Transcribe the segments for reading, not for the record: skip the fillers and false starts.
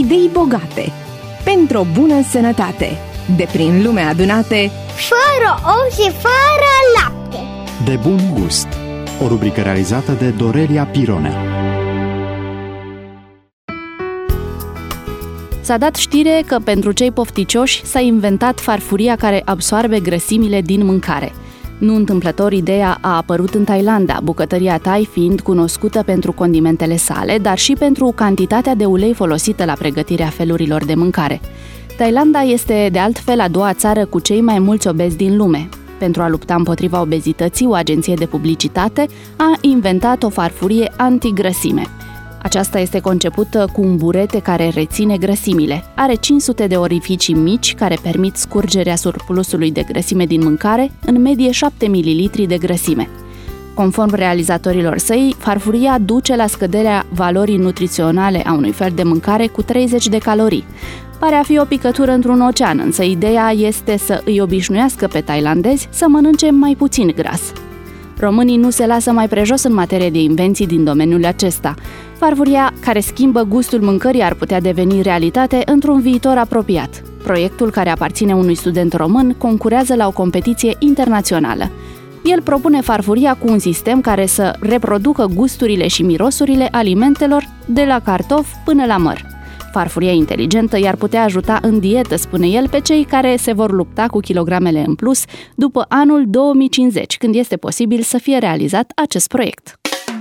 idei bogate, pentru o bună sănătate, de prin lume adunate, fără ou și fără lapte. De bun gust. O rubrică realizată de Dorelia Pironea. S-a dat știre că pentru cei pofticioși s-a inventat farfuria care absoarbe grăsimile din mâncare. Nu întâmplător, ideea a apărut în Thailanda, bucătăria Thai fiind cunoscută pentru condimentele sale, dar și pentru cantitatea de ulei folosită la pregătirea felurilor de mâncare. Thailanda este, de altfel, a doua țară cu cei mai mulți obezi din lume. Pentru a lupta împotriva obezității, o agenție de publicitate a inventat o farfurie antigrăsime. Aceasta este concepută cu un burete care reține grăsimile. Are 500 de orificii mici care permit scurgerea surplusului de grăsime din mâncare, în medie 7 ml de grăsime. Conform realizatorilor săi, farfuria duce la scăderea valorii nutriționale a unui fel de mâncare cu 30 de calorii. Pare a fi o picătură într-un ocean, însă ideea este să îi obișnuiască pe thailandezi să mănânce mai puțin gras. Românii nu se lasă mai prejos în materie de invenții din domeniul acesta. Farfuria care schimbă gustul mâncării ar putea deveni realitate într-un viitor apropiat. Proiectul, care aparține unui student român, concurează la o competiție internațională. El propune farfuria cu un sistem care să reproducă gusturile și mirosurile alimentelor de la cartof până la măr. Farfuria inteligentă i-ar putea ajuta în dietă, spune el, pe cei care se vor lupta cu kilogramele în plus după anul 2050, când este posibil să fie realizat acest proiect.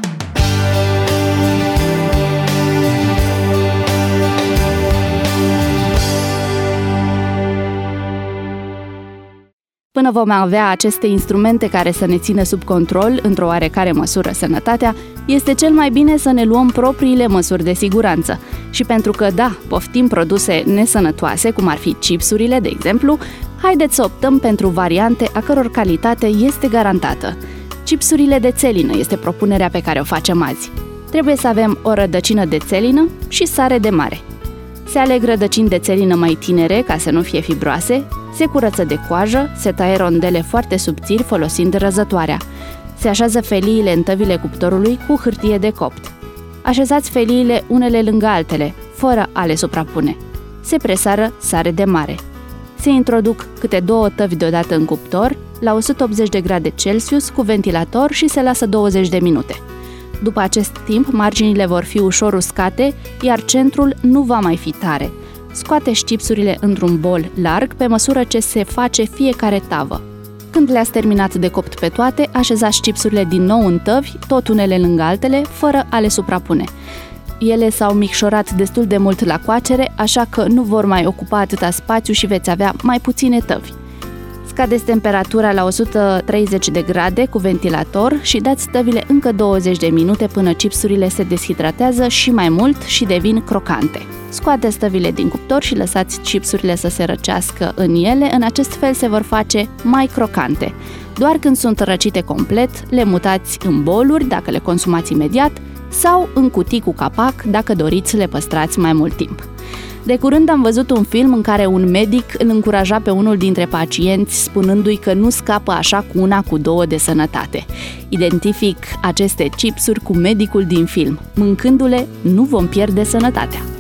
Până vom avea aceste instrumente care să ne țină sub control, într-o oarecare măsură, sănătatea, este cel mai bine să ne luăm propriile măsuri de siguranță. Și pentru că, da, poftim produse nesănătoase, cum ar fi chipsurile, de exemplu, haideți să optăm pentru variante a căror calitate este garantată. Chipsurile de țelină este propunerea pe care o facem azi. Trebuie să avem o rădăcină de țelină și sare de mare. Se aleg rădăcini de țelină mai tinere, ca să nu fie fibroase, se curăță de coajă, se taie rondele foarte subțiri folosind răzătoarea. Se așează feliile în tăvile cuptorului cu hârtie de copt. Așezați feliile unele lângă altele, fără a le suprapune. Se presară sare de mare. Se introduc câte 2 tăvi deodată în cuptor, la 180 de grade Celsius, cu ventilator și se lasă 20 de minute. După acest timp, marginile vor fi ușor uscate, iar centrul nu va mai fi tare. Scoateți chipsurile într-un bol larg pe măsură ce se face fiecare tavă. Când le-ați terminat de copt pe toate, așezați chipsurile din nou în tăvi, tot unele lângă altele, fără a le suprapune. Ele s-au micșorat destul de mult la coacere, așa că nu vor mai ocupa atâta spațiu și veți avea mai puține tăvi. Scadeți temperatura la 130 de grade cu ventilator și dați tăvile încă 20 de minute până chipsurile se deshidratează și mai mult și devin crocante. Scoateți tăvile din cuptor și lăsați chipsurile să se răcească în ele, în acest fel se vor face mai crocante. Doar când sunt răcite complet, le mutați în boluri dacă le consumați imediat sau în cutii cu capac dacă doriți să le păstrați mai mult timp. De curând am văzut un film în care un medic îl încuraja pe unul dintre pacienți spunându-i că nu scapă așa cu una cu 2 de sănătate. Identific aceste chipsuri cu medicul din film. Mâncându-le, nu vom pierde sănătatea.